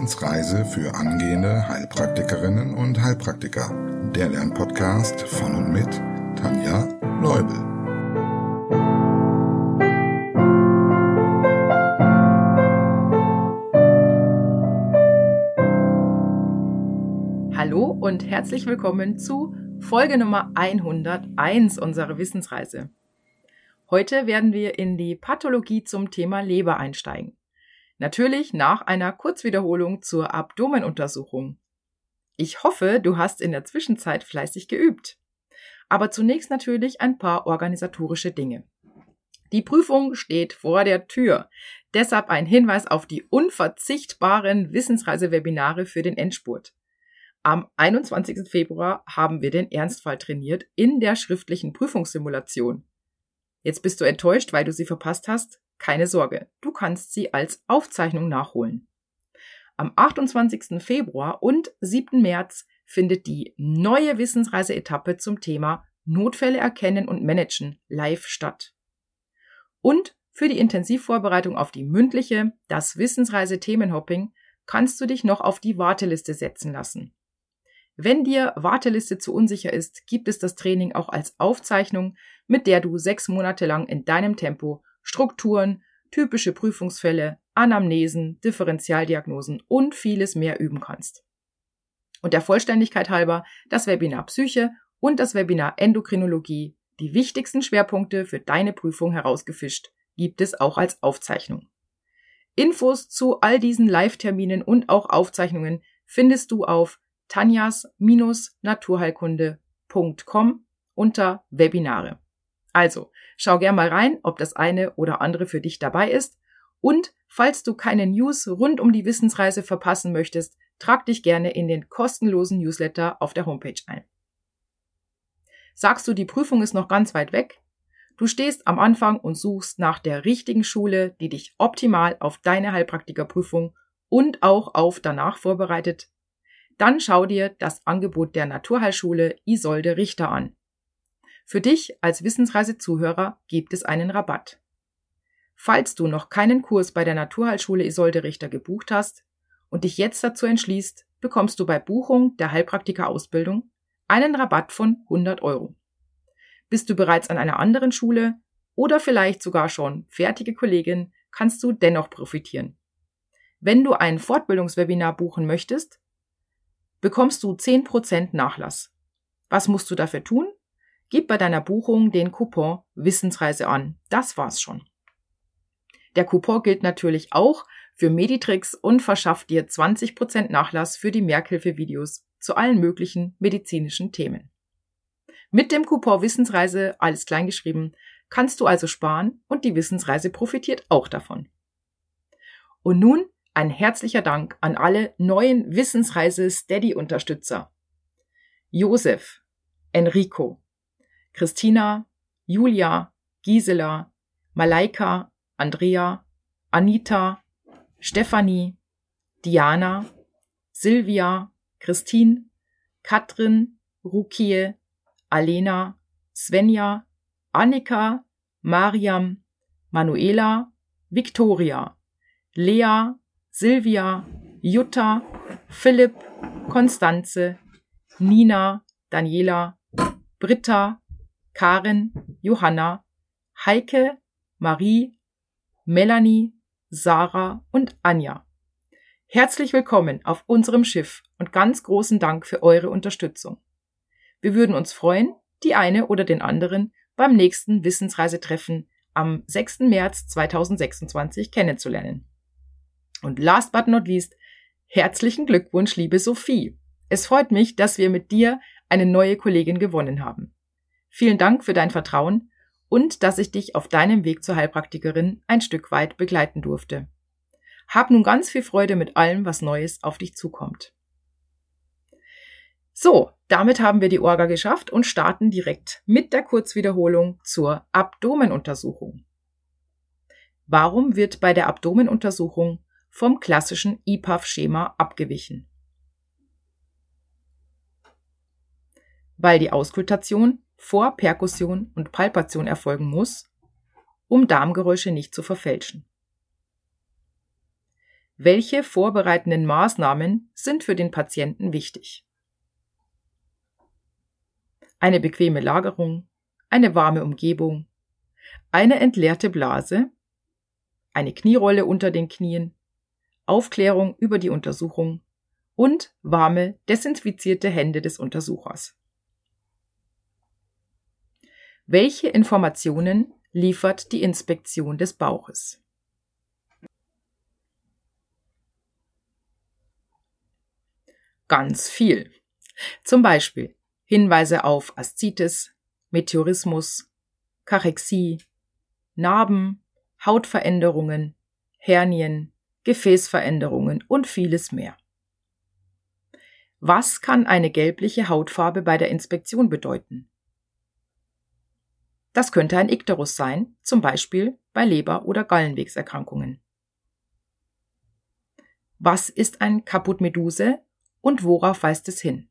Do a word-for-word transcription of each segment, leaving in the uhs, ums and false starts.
Wissensreise für angehende Heilpraktikerinnen und Heilpraktiker. Der Lernpodcast von und mit Tanja Leubel. Hallo und herzlich willkommen zu Folge Nummer hunderteins unserer Wissensreise. Heute werden wir in die Pathologie zum Thema Leber einsteigen. Natürlich nach einer Kurzwiederholung zur Abdomenuntersuchung. Ich hoffe, du hast in der Zwischenzeit fleißig geübt. Aber zunächst natürlich ein paar organisatorische Dinge. Die Prüfung steht vor der Tür. Deshalb ein Hinweis auf die unverzichtbaren Wissensreise-Webinare für den Endspurt. Am einundzwanzigsten Februar haben wir den Ernstfall trainiert in der schriftlichen Prüfungssimulation. Jetzt bist du enttäuscht, weil du sie verpasst hast? Keine Sorge, du kannst sie als Aufzeichnung nachholen. Am achtundzwanzigsten Februar und siebten März findet die neue Wissensreise-Etappe zum Thema Notfälle erkennen und managen live statt. Und für die Intensivvorbereitung auf die mündliche, das Wissensreise-Themenhopping, kannst du dich noch auf die Warteliste setzen lassen. Wenn dir Warteliste zu unsicher ist, gibt es das Training auch als Aufzeichnung, mit der du sechs Monate lang in deinem Tempo Strukturen, typische Prüfungsfälle, Anamnesen, Differentialdiagnosen und vieles mehr üben kannst. Und der Vollständigkeit halber das Webinar Psyche und das Webinar Endokrinologie, die wichtigsten Schwerpunkte für deine Prüfung herausgefischt, gibt es auch als Aufzeichnung. Infos zu all diesen Live-Terminen und auch Aufzeichnungen findest du auf tanjas Naturheilkunde Punkt com unter Webinare. Also, schau gern mal rein, ob das eine oder andere für dich dabei ist. Und falls du keine News rund um die Wissensreise verpassen möchtest, trag dich gerne in den kostenlosen Newsletter auf der Homepage ein. Sagst du, die Prüfung ist noch ganz weit weg? Du stehst am Anfang und suchst nach der richtigen Schule, die dich optimal auf deine Heilpraktikerprüfung und auch auf danach vorbereitet? Dann schau dir das Angebot der Naturheilschule Isolde Richter an. Für dich als Wissensreise-Zuhörer gibt es einen Rabatt. Falls du noch keinen Kurs bei der Naturheilschule Isolde Richter gebucht hast und dich jetzt dazu entschließt, bekommst du bei Buchung der Heilpraktika-Ausbildung einen Rabatt von hundert Euro. Bist du bereits an einer anderen Schule oder vielleicht sogar schon fertige Kollegin, kannst du dennoch profitieren. Wenn du ein Fortbildungswebinar buchen möchtest, bekommst du zehn Prozent Nachlass. Was musst du dafür tun? Gib bei deiner Buchung den Coupon Wissensreise an. Das war's schon. Der Coupon gilt natürlich auch für Meditrix und verschafft dir zwanzig Prozent Nachlass für die Merkhilfe-Videos zu allen möglichen medizinischen Themen. Mit dem Coupon Wissensreise, alles kleingeschrieben, kannst du also sparen und die Wissensreise profitiert auch davon. Und nun ein herzlicher Dank an alle neuen Wissensreise-Steady-Unterstützer. Josef, Enrico, Christina, Julia, Gisela, Malaika, Andrea, Anita, Stefanie, Diana, Silvia, Christine, Katrin, Rukie, Alena, Svenja, Annika, Mariam, Manuela, Victoria, Lea, Silvia, Jutta, Philipp, Konstanze, Nina, Daniela, Britta, Karin, Johanna, Heike, Marie, Melanie, Sarah und Anja. Herzlich willkommen auf unserem Schiff und ganz großen Dank für eure Unterstützung. Wir würden uns freuen, die eine oder den anderen beim nächsten Wissensreisetreffen am sechsten März zweitausendsechsundzwanzig kennenzulernen. Und last but not least, herzlichen Glückwunsch, liebe Sophie. Es freut mich, dass wir mit dir eine neue Kollegin gewonnen haben. Vielen Dank für dein Vertrauen und dass ich dich auf deinem Weg zur Heilpraktikerin ein Stück weit begleiten durfte. Hab nun ganz viel Freude mit allem, was Neues auf dich zukommt. So, damit haben wir die Orga geschafft und starten direkt mit der Kurzwiederholung zur Abdomenuntersuchung. Warum wird bei der Abdomenuntersuchung vom klassischen I P A F-Schema abgewichen? Weil die Auskultation vor Perkussion und Palpation erfolgen muss, um Darmgeräusche nicht zu verfälschen. Welche vorbereitenden Maßnahmen sind für den Patienten wichtig? Eine bequeme Lagerung, eine warme Umgebung, eine entleerte Blase, eine Knierolle unter den Knien, Aufklärung über die Untersuchung und warme, desinfizierte Hände des Untersuchers. Welche Informationen liefert die Inspektion des Bauches? Ganz viel. Zum Beispiel Hinweise auf Aszites, Meteorismus, Kachexie, Narben, Hautveränderungen, Hernien, Gefäßveränderungen und vieles mehr. Was kann eine gelbliche Hautfarbe bei der Inspektion bedeuten? Das könnte ein Ikterus sein, zum Beispiel bei Leber- oder Gallenwegserkrankungen. Was ist ein Caput Medusae und worauf weist es hin?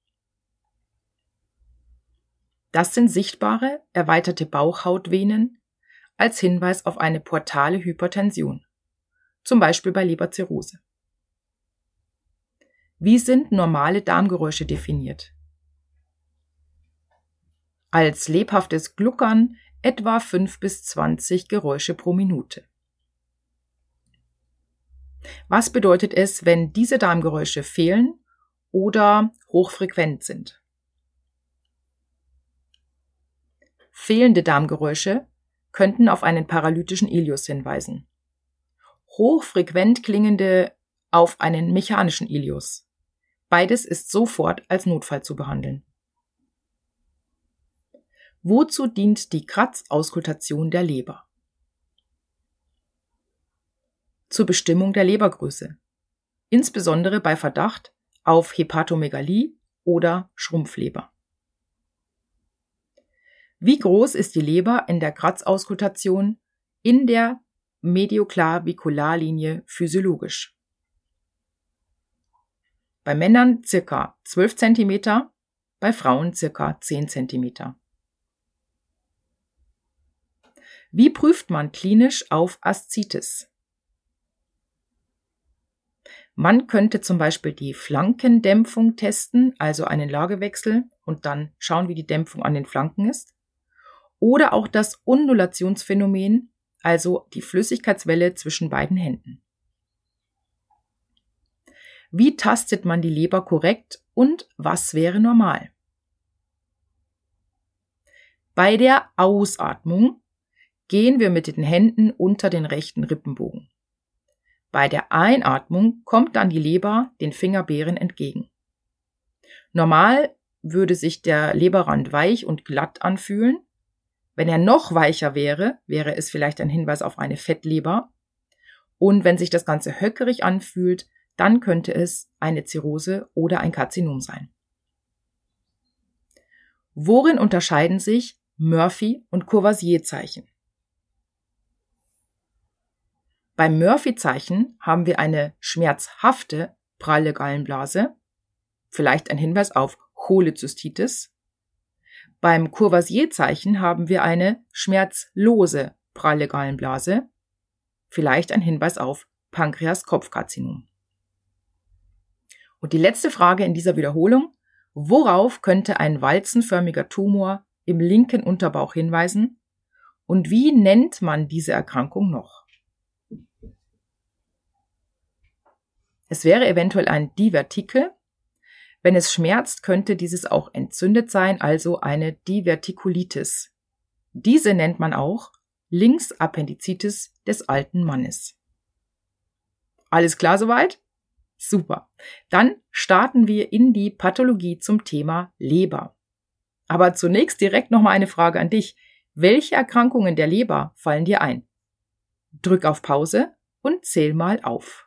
Das sind sichtbare, erweiterte Bauchhautvenen als Hinweis auf eine portale Hypertension, zum Beispiel bei Leberzirrhose. Wie sind normale Darmgeräusche definiert? Als lebhaftes Gluckern etwa fünf bis zwanzig Geräusche pro Minute. Was bedeutet es, wenn diese Darmgeräusche fehlen oder hochfrequent sind? Fehlende Darmgeräusche könnten auf einen paralytischen Ileus hinweisen. Hochfrequent klingende auf einen mechanischen Ileus. Beides ist sofort als Notfall zu behandeln. Wozu dient die Kratzauskultation der Leber? Zur Bestimmung der Lebergröße, insbesondere bei Verdacht auf Hepatomegalie oder Schrumpfleber. Wie groß ist die Leber in der Kratzauskultation in der Medioklavikularlinie physiologisch? Bei Männern circa zwölf Zentimeter, bei Frauen circa zehn Zentimeter. Wie prüft man klinisch auf Aszites? Man könnte zum Beispiel die Flankendämpfung testen, also einen Lagewechsel und dann schauen, wie die Dämpfung an den Flanken ist. Oder auch das Undulationsphänomen, also die Flüssigkeitswelle zwischen beiden Händen. Wie tastet man die Leber korrekt und was wäre normal? Bei der Ausatmung gehen wir mit den Händen unter den rechten Rippenbogen. Bei der Einatmung kommt dann die Leber den Fingerbeeren entgegen. Normal würde sich der Leberrand weich und glatt anfühlen. Wenn er noch weicher wäre, wäre es vielleicht ein Hinweis auf eine Fettleber. Und wenn sich das Ganze höckerig anfühlt, dann könnte es eine Zirrhose oder ein Karzinom sein. Worin unterscheiden sich Murphy- und Courvoisier-Zeichen? Beim Murphy-Zeichen haben wir eine schmerzhafte pralle Gallenblase, vielleicht ein Hinweis auf Cholezystitis. Beim Courvoisier-Zeichen haben wir eine schmerzlose pralle Gallenblase, vielleicht ein Hinweis auf Pankreas-Kopfkarzinom. Und die letzte Frage in dieser Wiederholung: Worauf könnte ein walzenförmiger Tumor im linken Unterbauch hinweisen und wie nennt man diese Erkrankung noch? Es wäre eventuell ein Divertikel. Wenn es schmerzt, könnte dieses auch entzündet sein, also eine Divertikulitis. Diese nennt man auch Linksappendicitis des alten Mannes. Alles klar soweit? Super. Dann starten wir in die Pathologie zum Thema Leber. Aber zunächst direkt nochmal eine Frage an dich. Welche Erkrankungen der Leber fallen dir ein? Drück auf Pause und zähl mal auf.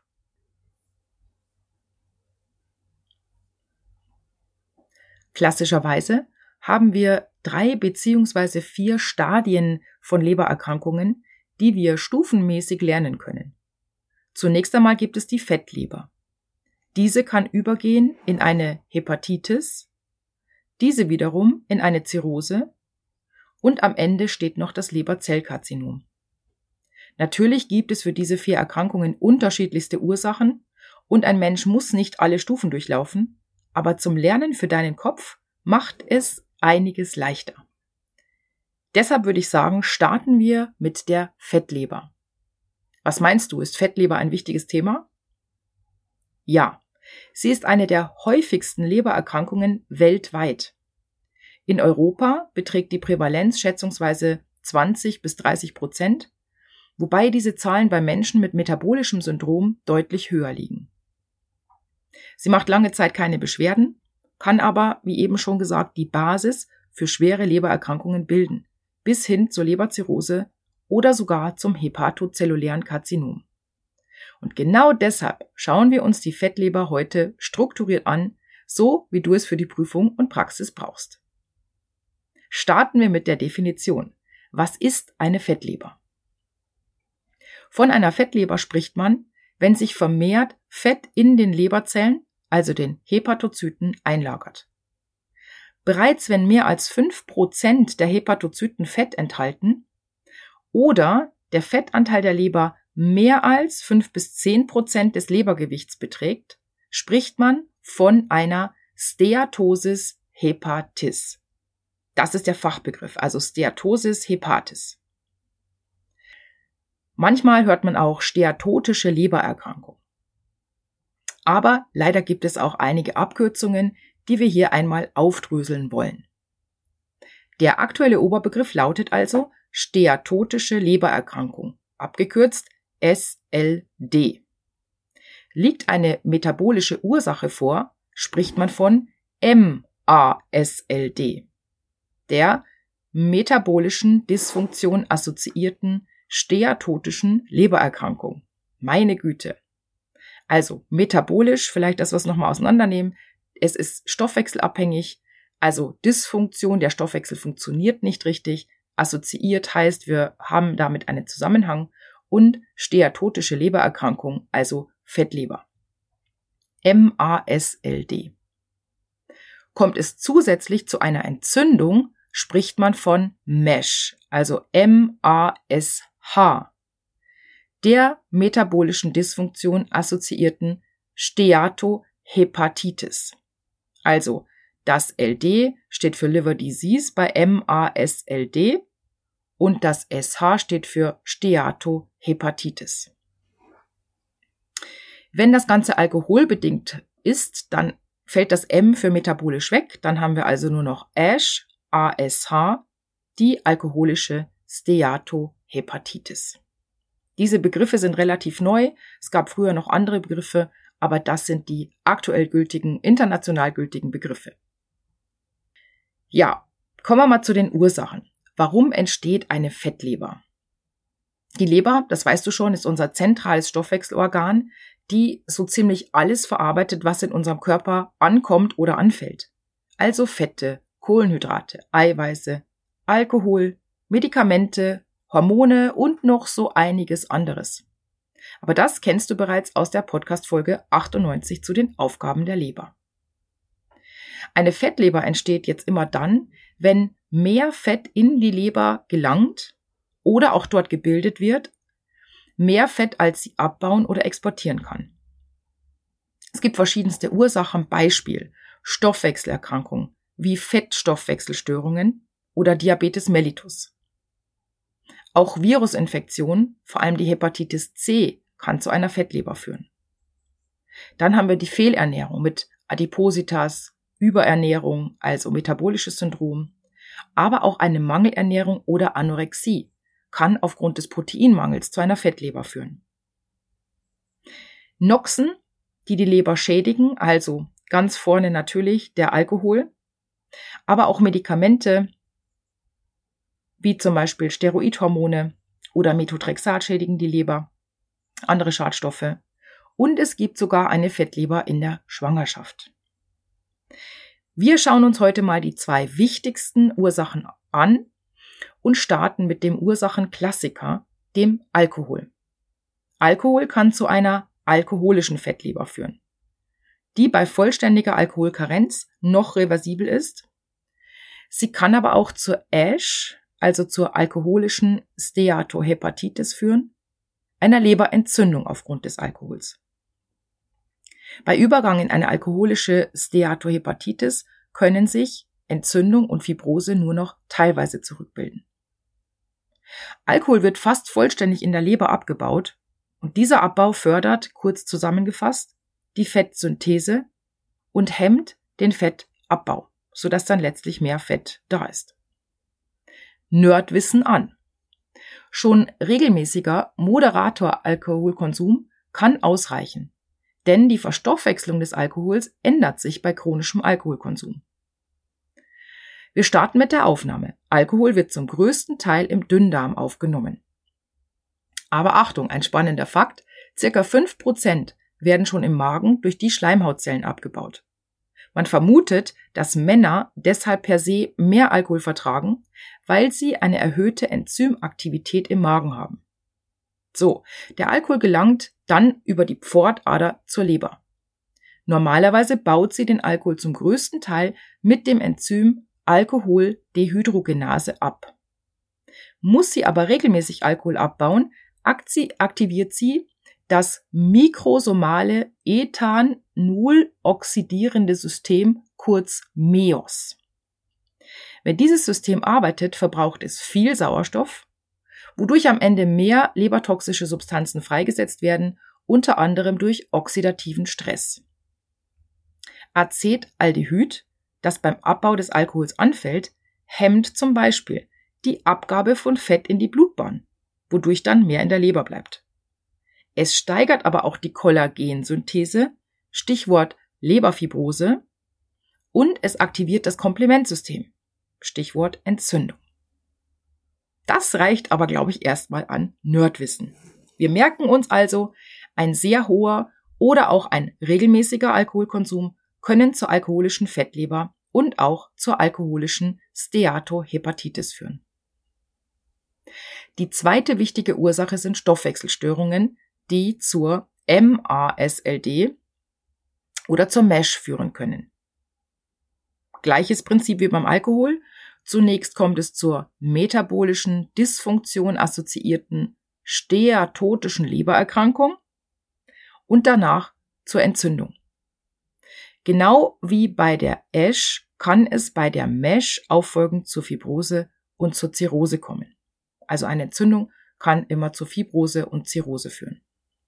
Klassischerweise haben wir drei beziehungsweise vier Stadien von Lebererkrankungen, die wir stufenmäßig lernen können. Zunächst einmal gibt es die Fettleber. Diese kann übergehen in eine Hepatitis, diese wiederum in eine Zirrhose und am Ende steht noch das Leberzellkarzinom. Natürlich gibt es für diese vier Erkrankungen unterschiedlichste Ursachen und ein Mensch muss nicht alle Stufen durchlaufen, aber zum Lernen für deinen Kopf macht es einiges leichter. Deshalb würde ich sagen, starten wir mit der Fettleber. Was meinst du, ist Fettleber ein wichtiges Thema? Ja, sie ist eine der häufigsten Lebererkrankungen weltweit. In Europa beträgt die Prävalenz schätzungsweise zwanzig bis dreißig Prozent, wobei diese Zahlen bei Menschen mit metabolischem Syndrom deutlich höher liegen. Sie macht lange Zeit keine Beschwerden, kann aber, wie eben schon gesagt, die Basis für schwere Lebererkrankungen bilden, bis hin zur Leberzirrhose oder sogar zum hepatozellulären Karzinom. Und genau deshalb schauen wir uns die Fettleber heute strukturiert an, so wie du es für die Prüfung und Praxis brauchst. Starten wir mit der Definition. Was ist eine Fettleber? Von einer Fettleber spricht man, wenn sich vermehrt Fett in den Leberzellen, also den Hepatozyten, einlagert. Bereits wenn mehr als fünf Prozent der Hepatozyten Fett enthalten oder der Fettanteil der Leber mehr als fünf bis zehn Prozent des Lebergewichts beträgt, spricht man von einer Steatosis hepatis. Das ist der Fachbegriff, also Steatosis hepatis. Manchmal hört man auch steatotische Lebererkrankung. Aber leider gibt es auch einige Abkürzungen, die wir hier einmal aufdröseln wollen. Der aktuelle Oberbegriff lautet also steatotische Lebererkrankung, abgekürzt S L D. Liegt eine metabolische Ursache vor, spricht man von M A S L D, der metabolischen Dysfunktion assoziierten steatotischen Lebererkrankung. Meine Güte. Also metabolisch, vielleicht das, was nochmal auseinandernehmen. Es ist stoffwechselabhängig, also Dysfunktion, der Stoffwechsel funktioniert nicht richtig. Assoziiert heißt, wir haben damit einen Zusammenhang und steatotische Lebererkrankung, also Fettleber. M A S L D. Kommt es zusätzlich zu einer Entzündung, spricht man von M A S H, also M A S H, der metabolischen Dysfunktion assoziierten Steatohepatitis. Also das L D steht für Liver Disease bei M A S L D und das S H steht für Steatohepatitis. Wenn das Ganze alkoholbedingt ist, dann fällt das M für metabolisch weg, dann haben wir also nur noch A S H, A S H, die alkoholische Steatohepatitis. Diese Begriffe sind relativ neu, es gab früher noch andere Begriffe, aber das sind die aktuell gültigen, international gültigen Begriffe. Ja, kommen wir mal zu den Ursachen. Warum entsteht eine Fettleber? Die Leber, das weißt du schon, ist unser zentrales Stoffwechselorgan, die so ziemlich alles verarbeitet, was in unserem Körper ankommt oder anfällt. Also Fette, Kohlenhydrate, Eiweiße, Alkohol, Medikamente, Hormone und noch so einiges anderes. Aber das kennst du bereits aus der Podcast-Folge achtundneunzig zu den Aufgaben der Leber. Eine Fettleber entsteht jetzt immer dann, wenn mehr Fett in die Leber gelangt oder auch dort gebildet wird, mehr Fett als sie abbauen oder exportieren kann. Es gibt verschiedenste Ursachen, Beispiel Stoffwechselerkrankungen wie Fettstoffwechselstörungen oder Diabetes mellitus. Auch Virusinfektionen, vor allem die Hepatitis C, kann zu einer Fettleber führen. Dann haben wir die Fehlernährung mit Adipositas, Überernährung, also metabolisches Syndrom, aber auch eine Mangelernährung oder Anorexie kann aufgrund des Proteinmangels zu einer Fettleber führen. Noxen, die die Leber schädigen, also ganz vorne natürlich der Alkohol, aber auch Medikamente, wie zum Beispiel Steroidhormone oder Methotrexat schädigen die Leber, andere Schadstoffe. Und es gibt sogar eine Fettleber in der Schwangerschaft. Wir schauen uns heute mal die zwei wichtigsten Ursachen an und starten mit dem Ursachenklassiker, dem Alkohol. Alkohol kann zu einer alkoholischen Fettleber führen, die bei vollständiger Alkoholkarenz noch reversibel ist. Sie kann aber auch zur A S H, also zur alkoholischen Steatohepatitis führen, einer Leberentzündung aufgrund des Alkohols. Bei Übergang in eine alkoholische Steatohepatitis können sich Entzündung und Fibrose nur noch teilweise zurückbilden. Alkohol wird fast vollständig in der Leber abgebaut und dieser Abbau fördert, kurz zusammengefasst, die Fettsynthese und hemmt den Fettabbau, sodass dann letztlich mehr Fett da ist. Nerdwissen an. Schon regelmäßiger, moderater Alkoholkonsum kann ausreichen, denn die Verstoffwechslung des Alkohols ändert sich bei chronischem Alkoholkonsum. Wir starten mit der Aufnahme. Alkohol wird zum größten Teil im Dünndarm aufgenommen. Aber Achtung, ein spannender Fakt, circa fünf Prozent werden schon im Magen durch die Schleimhautzellen abgebaut. Man vermutet, dass Männer deshalb per se mehr Alkohol vertragen, weil sie eine erhöhte Enzymaktivität im Magen haben. So, der Alkohol gelangt dann über die Pfortader zur Leber. Normalerweise baut sie den Alkohol zum größten Teil mit dem Enzym Alkoholdehydrogenase ab. Muss sie aber regelmäßig Alkohol abbauen, aktiviert sie das mikrosomale Ethanol-oxidierende System, kurz M E O S. Wenn dieses System arbeitet, verbraucht es viel Sauerstoff, wodurch am Ende mehr lebertoxische Substanzen freigesetzt werden, unter anderem durch oxidativen Stress. Acetaldehyd, das beim Abbau des Alkohols anfällt, hemmt zum Beispiel die Abgabe von Fett in die Blutbahn, wodurch dann mehr in der Leber bleibt. Es steigert aber auch die Kollagensynthese, Stichwort Leberfibrose, und es aktiviert das Komplementsystem, Stichwort Entzündung. Das reicht aber, glaube ich, erstmal an Nerdwissen. Wir merken uns also, ein sehr hoher oder auch ein regelmäßiger Alkoholkonsum können zur alkoholischen Fettleber und auch zur alkoholischen Steatohepatitis führen. Die zweite wichtige Ursache sind Stoffwechselstörungen, die zur M A S L D oder zur M A S H führen können. Gleiches Prinzip wie beim Alkohol. Zunächst kommt es zur metabolischen Dysfunktion assoziierten steatotischen Lebererkrankung und danach zur Entzündung. Genau wie bei der A S H kann es bei der M A S H auffolgend zur Fibrose und zur Zirrhose kommen. Also eine Entzündung kann immer zur Fibrose und Zirrhose führen.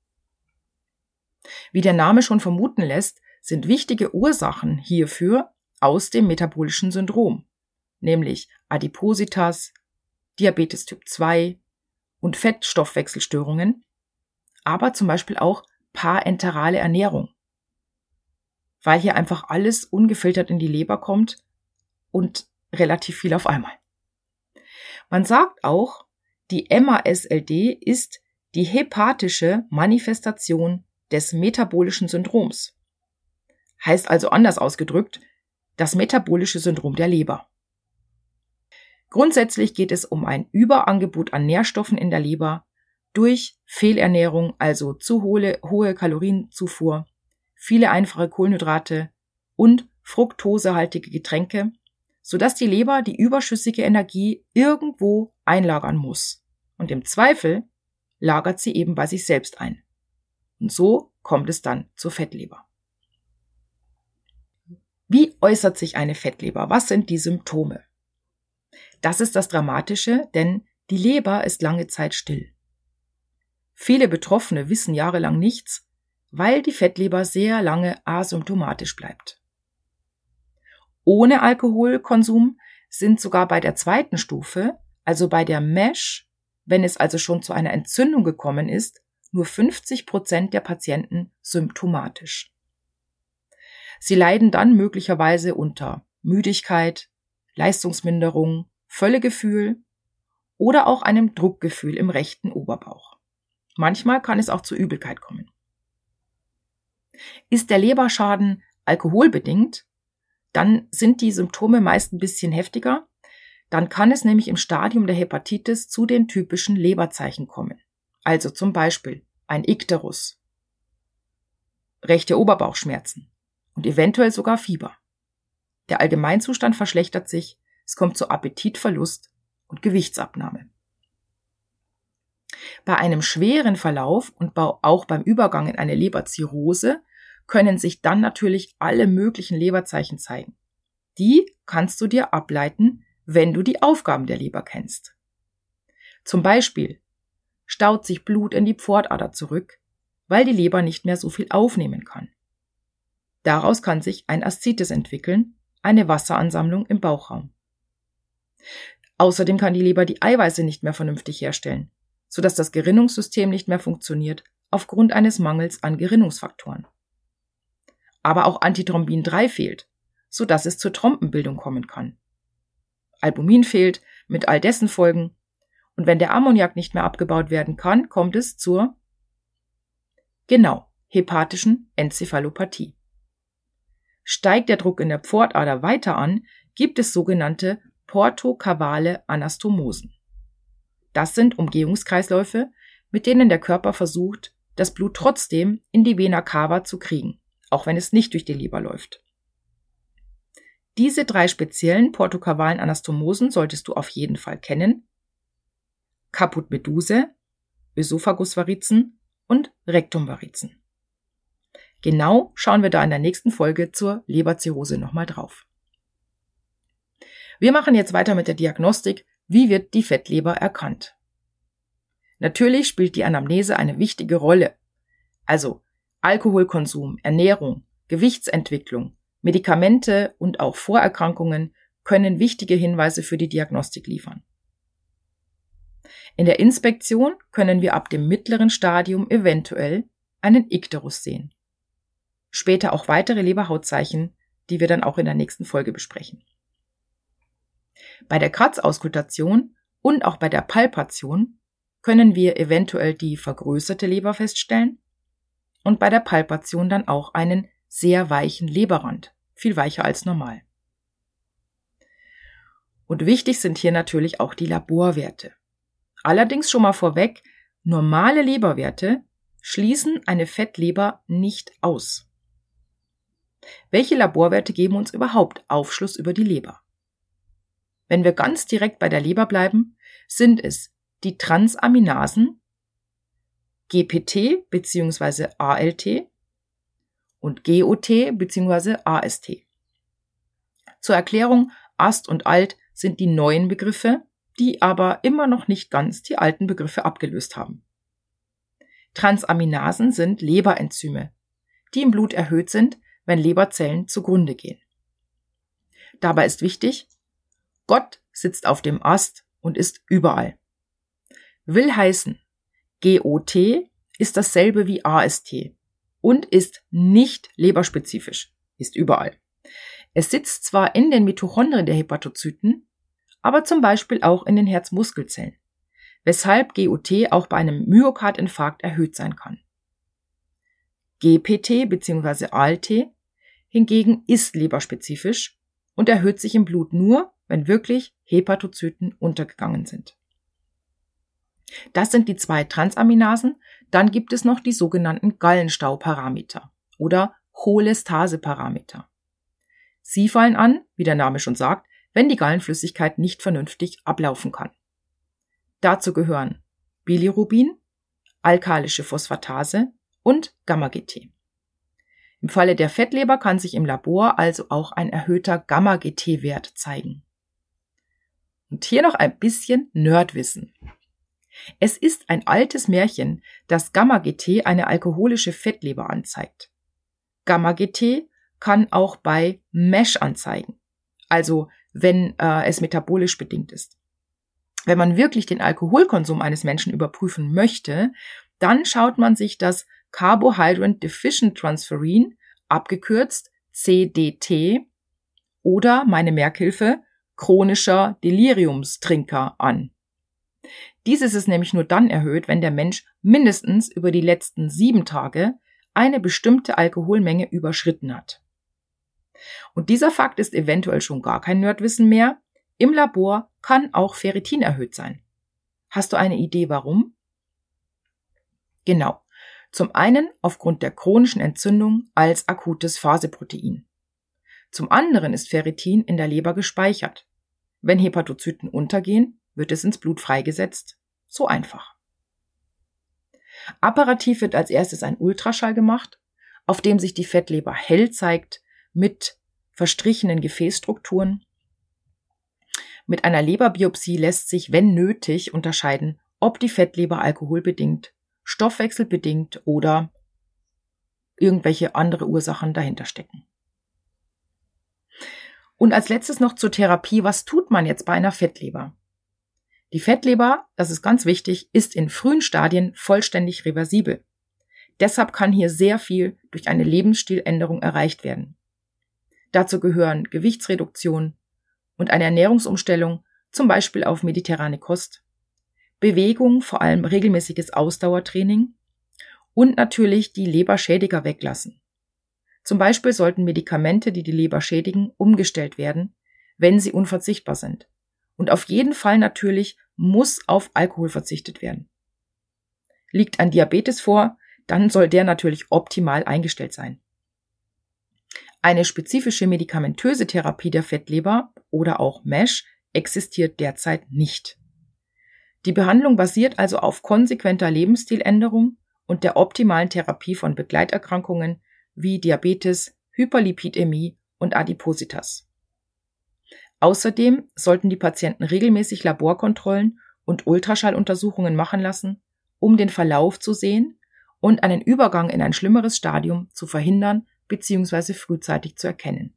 Wie der Name schon vermuten lässt, sind wichtige Ursachen hierfür aus dem metabolischen Syndrom, nämlich Adipositas, Diabetes Typ zwei und Fettstoffwechselstörungen, aber zum Beispiel auch parenterale Ernährung, weil hier einfach alles ungefiltert in die Leber kommt und relativ viel auf einmal. Man sagt auch, die M A S L D ist die hepatische Manifestation des metabolischen Syndroms. Heißt also anders ausgedrückt, das metabolische Syndrom der Leber. Grundsätzlich geht es um ein Überangebot an Nährstoffen in der Leber durch Fehlernährung, also zu hohe, hohe Kalorienzufuhr, viele einfache Kohlenhydrate und fruktosehaltige Getränke, sodass die Leber die überschüssige Energie irgendwo einlagern muss. Und im Zweifel lagert sie eben bei sich selbst ein. Und so kommt es dann zur Fettleber. Wie äußert sich eine Fettleber? Was sind die Symptome? Das ist das Dramatische, denn die Leber ist lange Zeit still. Viele Betroffene wissen jahrelang nichts, weil die Fettleber sehr lange asymptomatisch bleibt. Ohne Alkoholkonsum sind sogar bei der zweiten Stufe, also bei der M A S H, wenn es also schon zu einer Entzündung gekommen ist, nur fünfzig Prozent der Patienten symptomatisch. Sie leiden dann möglicherweise unter Müdigkeit, Leistungsminderung, Völlegefühl oder auch einem Druckgefühl im rechten Oberbauch. Manchmal kann es auch zu Übelkeit kommen. Ist der Leberschaden alkoholbedingt, dann sind die Symptome meist ein bisschen heftiger. Dann kann es nämlich im Stadium der Hepatitis zu den typischen Leberzeichen kommen. Also zum Beispiel ein Ikterus, rechte Oberbauchschmerzen und eventuell sogar Fieber. Der Allgemeinzustand verschlechtert sich, es kommt zu Appetitverlust und Gewichtsabnahme. Bei einem schweren Verlauf und auch beim Übergang in eine Leberzirrhose können sich dann natürlich alle möglichen Leberzeichen zeigen. Die kannst du dir ableiten, wenn du die Aufgaben der Leber kennst. Zum Beispiel staut sich Blut in die Pfortader zurück, weil die Leber nicht mehr so viel aufnehmen kann. Daraus kann sich ein Aszites entwickeln, eine Wasseransammlung im Bauchraum. Außerdem kann die Leber die Eiweiße nicht mehr vernünftig herstellen, sodass das Gerinnungssystem nicht mehr funktioniert aufgrund eines Mangels an Gerinnungsfaktoren. Aber auch Antithrombin drei fehlt, sodass es zur Trompenbildung kommen kann. Albumin fehlt mit all dessen Folgen, und wenn der Ammoniak nicht mehr abgebaut werden kann, kommt es zur, genau, hepatischen Enzephalopathie. Steigt der Druck in der Pfortader weiter an, gibt es sogenannte portokavale Anastomosen. Das sind Umgehungskreisläufe, mit denen der Körper versucht, das Blut trotzdem in die Vena cava zu kriegen, auch wenn es nicht durch die Leber läuft. Diese drei speziellen portokavalen Anastomosen solltest du auf jeden Fall kennen: Caput medusae, Ösophagusvarizen und Rektumvarizen. Genau schauen wir da in der nächsten Folge zur Leberzirrhose nochmal drauf. Wir machen jetzt weiter mit der Diagnostik. Wie wird die Fettleber erkannt? Natürlich spielt die Anamnese eine wichtige Rolle. Also Alkoholkonsum, Ernährung, Gewichtsentwicklung, Medikamente und auch Vorerkrankungen können wichtige Hinweise für die Diagnostik liefern. In der Inspektion können wir ab dem mittleren Stadium eventuell einen Ikterus sehen. Später auch weitere Leberhautzeichen, die wir dann auch in der nächsten Folge besprechen. Bei der Kratzauskultation und auch bei der Palpation können wir eventuell die vergrößerte Leber feststellen und bei der Palpation dann auch einen sehr weichen Leberrand, viel weicher als normal. Und wichtig sind hier natürlich auch die Laborwerte. Allerdings schon mal vorweg, normale Leberwerte schließen eine Fettleber nicht aus. Welche Laborwerte geben uns überhaupt Aufschluss über die Leber? Wenn wir ganz direkt bei der Leber bleiben, sind es die Transaminasen G P T bzw. A L T und G O T bzw. A S T. Zur Erklärung, Ast und Alt sind die neuen Begriffe, die aber immer noch nicht ganz die alten Begriffe abgelöst haben. Transaminasen sind Leberenzyme, die im Blut erhöht sind, wenn Leberzellen zugrunde gehen. Dabei ist wichtig, Gott sitzt auf dem Ast und ist überall. Will heißen, G O T ist dasselbe wie A S T und ist nicht leberspezifisch, ist überall. Es sitzt zwar in den Mitochondrien der Hepatozyten, aber zum Beispiel auch in den Herzmuskelzellen, weshalb G O T auch bei einem Myokardinfarkt erhöht sein kann. G P T bzw. A L T hingegen ist leberspezifisch und erhöht sich im Blut nur, wenn wirklich Hepatozyten untergegangen sind. Das sind die zwei Transaminasen. Dann gibt es noch die sogenannten Gallenstauparameter oder Cholestaseparameter. Sie fallen an, wie der Name schon sagt, wenn die Gallenflüssigkeit nicht vernünftig ablaufen kann. Dazu gehören Bilirubin, alkalische Phosphatase und Gamma-G T. Im Falle der Fettleber kann sich im Labor also auch ein erhöhter Gamma-G T-Wert zeigen. Und hier noch ein bisschen Nerdwissen. Es ist ein altes Märchen, dass Gamma-G T eine alkoholische Fettleber anzeigt. Gamma-G T kann auch bei MASH anzeigen, also wenn äh, es metabolisch bedingt ist. Wenn man wirklich den Alkoholkonsum eines Menschen überprüfen möchte, dann schaut man sich das Carbohydrate Deficient Transferrin, abgekürzt C D T, oder meine Merkhilfe, chronischer Deliriumstrinker an. Dieses ist nämlich nur dann erhöht, wenn der Mensch mindestens über die letzten sieben Tage eine bestimmte Alkoholmenge überschritten hat. Und dieser Fakt ist eventuell schon gar kein Nerdwissen mehr. Im Labor kann auch Ferritin erhöht sein. Hast du eine Idee, warum? Genau. Zum einen aufgrund der chronischen Entzündung als akutes Phaseprotein. Zum anderen ist Ferritin in der Leber gespeichert. Wenn Hepatozyten untergehen, wird es ins Blut freigesetzt. So einfach. Apparativ wird als erstes ein Ultraschall gemacht, auf dem sich die Fettleber hell zeigt mit verstrichenen Gefäßstrukturen. Mit einer Leberbiopsie lässt sich, wenn nötig, unterscheiden, ob die Fettleber alkoholbedingt, stoffwechselbedingt oder irgendwelche andere Ursachen dahinter stecken. Und als letztes noch zur Therapie. Was tut man jetzt bei einer Fettleber? Die Fettleber, das ist ganz wichtig, ist in frühen Stadien vollständig reversibel. Deshalb kann hier sehr viel durch eine Lebensstiländerung erreicht werden. Dazu gehören Gewichtsreduktion und eine Ernährungsumstellung, zum Beispiel auf mediterrane Kost, Bewegung, vor allem regelmäßiges Ausdauertraining und natürlich die Leberschädiger weglassen. Zum Beispiel sollten Medikamente, die die Leber schädigen, umgestellt werden, wenn sie unverzichtbar sind. Und auf jeden Fall natürlich muss auf Alkohol verzichtet werden. Liegt ein Diabetes vor, dann soll der natürlich optimal eingestellt sein. Eine spezifische medikamentöse Therapie der Fettleber oder auch MASH existiert derzeit nicht. Die Behandlung basiert also auf konsequenter Lebensstiländerung und der optimalen Therapie von Begleiterkrankungen wie Diabetes, Hyperlipidämie und Adipositas. Außerdem sollten die Patienten regelmäßig Laborkontrollen und Ultraschalluntersuchungen machen lassen, um den Verlauf zu sehen und einen Übergang in ein schlimmeres Stadium zu verhindern bzw. frühzeitig zu erkennen.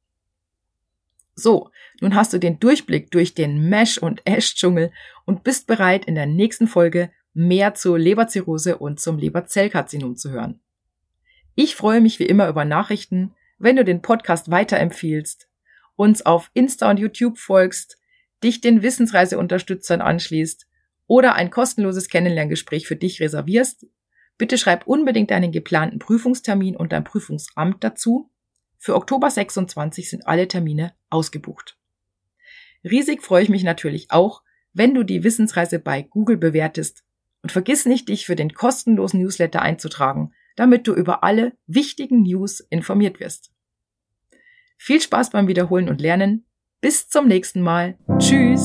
So, nun hast du den Durchblick durch den MASH- und ASH-Dschungel und bist bereit, in der nächsten Folge mehr zur Leberzirrhose und zum Leberzellkarzinom zu hören. Ich freue mich wie immer über Nachrichten, wenn du den Podcast weiterempfiehlst, uns auf Insta und YouTube folgst, dich den Wissensreiseunterstützern anschließt oder ein kostenloses Kennenlerngespräch für dich reservierst. Bitte schreib unbedingt deinen geplanten Prüfungstermin und dein Prüfungsamt dazu. Für Oktober sechsundzwanzig sind alle Termine ausgebucht. Riesig freue ich mich natürlich auch, wenn du die Wissensreise bei Google bewertest und vergiss nicht, dich für den kostenlosen Newsletter einzutragen, damit du über alle wichtigen News informiert wirst. Viel Spaß beim Wiederholen und Lernen. Bis zum nächsten Mal. Tschüss!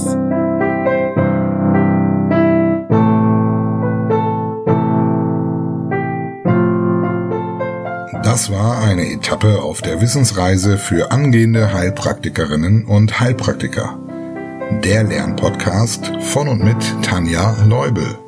Das war eine Etappe auf der Wissensreise für angehende Heilpraktikerinnen und Heilpraktiker. Der Lernpodcast von und mit Tanja Leubel.